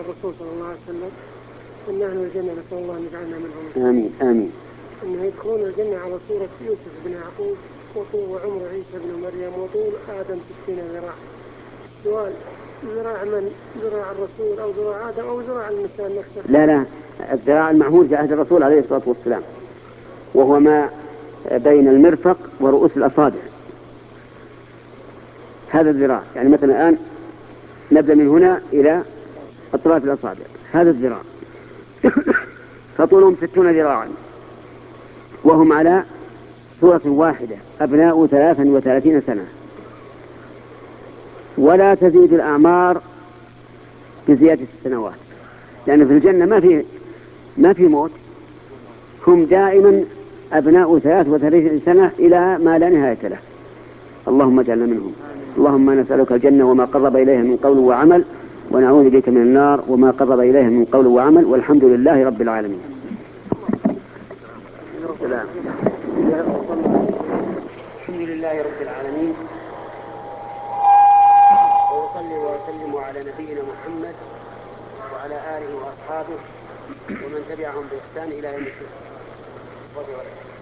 الرسول صلى الله عليه وسلم أن أهل الجنة نسأل الله أن يجعلنا منهم. آمين آمين. أنه يدخلون الجنة على صورة يوسف بن يعقوب وعمر عيسى بن مريم وطول آدم 60 ذراع. سؤال: ذراع من؟ ذراع الرسول أو ذراع آدم أو ذراع الإنسان نفسه؟ لا، الذراع المعهود في عهد الرسول عليه الصلاة والسلام، وهو ما بين المرفق ورؤوس الأصابع، هذا الذراع. يعني مثلا الآن نبدأ من هنا إلى أطراف الأصابع، هذا الذراع. فطولهم 60 ذراعا، وهم على صورة واحدة، أبناء 33 سنة، ولا تزيد الأعمار بزيادة السنوات، لأن في الجنة ما في موت، هم دائما أبناء 33 سنة إلى ما لا نهاية له. اللهم اجعلنا منهم. اللهم نسألك الجنة وما قرب إليها من قول وعمل، ونعوذ بك من النار وما قرب إليها من قول وعمل، والحمد لله رب العالمين. الحمد لله رب العالمين، وأصلي وأسلم على نبينا محمد وعلى آله وأصحابه ومن تبعهم بإحسان إلى يوم الدين.